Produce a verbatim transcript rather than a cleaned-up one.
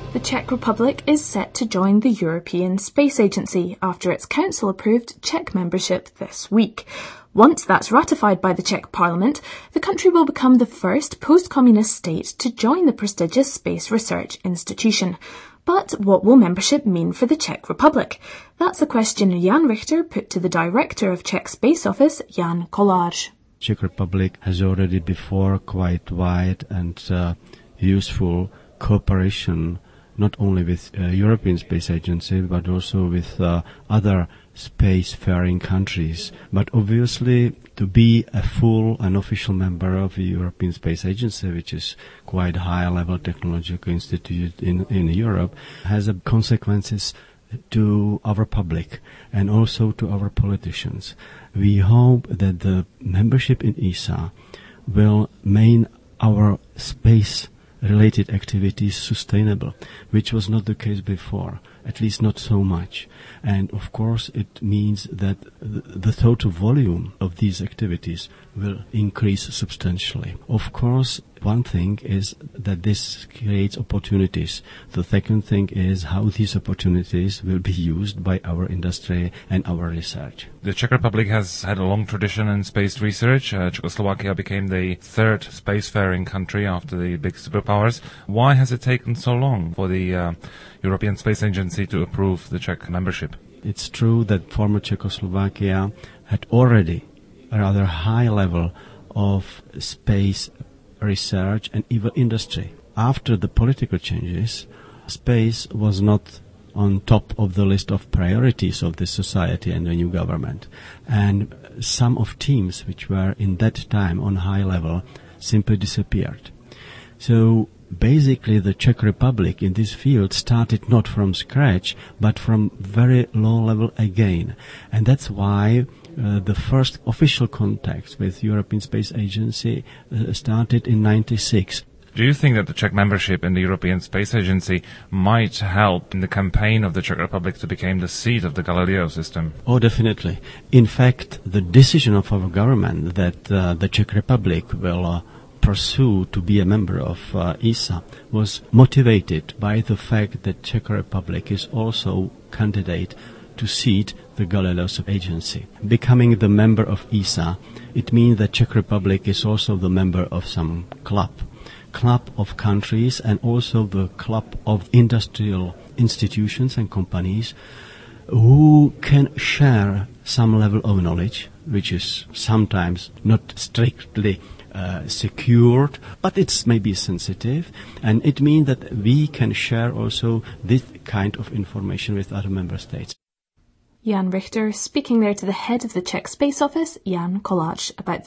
The Czech Republic is set to join the European Space Agency after its council approved Czech membership this week. Once that's ratified by the Czech Parliament, the country will become the first post-communist state to join the prestigious space research institution. But what will membership mean for the Czech Republic? That's a question Jan Richter put to the director of Czech Space Office, Jan Kolář. Czech Republic has already before quite wide and uh, useful cooperation not only with uh, European Space Agency but also with uh, other space-faring countries. But obviously, to be a full and official member of the European Space Agency, which is quite a high-level technological institute in, in Europe, has a consequences to our public and also to our politicians. We hope that the membership in E S A will make our space-related activities sustainable, which was not the case before, at least not so much. And of course it means that the total volume of these activities will increase substantially. Of course, one thing is that this creates opportunities. The second thing is how these opportunities will be used by our industry and our research. The Czech Republic has had a long tradition in space research. Uh, Czechoslovakia became the third spacefaring country after the big superpowers. Why has it taken so long for the uh, European Space Agency to approve the Czech membership? It's true that former Czechoslovakia had already a rather high level of space research and even industry. After the political changes, space was not on top of the list of priorities of the society and the new government. And some of teams which were in that time on high level simply disappeared. So basically the Czech Republic in this field started not from scratch, but from very low level again. And that's why uh, the first official contacts with European Space Agency uh, started in ninety-six. Do you think that the Czech membership in the European Space Agency might help in the campaign of the Czech Republic to become the seat of the Galileo system? Oh, definitely. In fact, the decision of our government that uh, the Czech Republic will uh, pursue to be a member of uh, E S A was motivated by the fact that Czech Republic is also candidate to seat the Galileo Agency. Becoming the member of E S A, it means that Czech Republic is also the member of some club. Club of countries and also the club of industrial institutions and companies who can share some level of knowledge, which is sometimes not strictly uh, secured, but it's maybe sensitive, and it means that we can share also this kind of information with other member states. Jan Richter speaking there to the head of the Czech Space Office, Jan Kolář, about the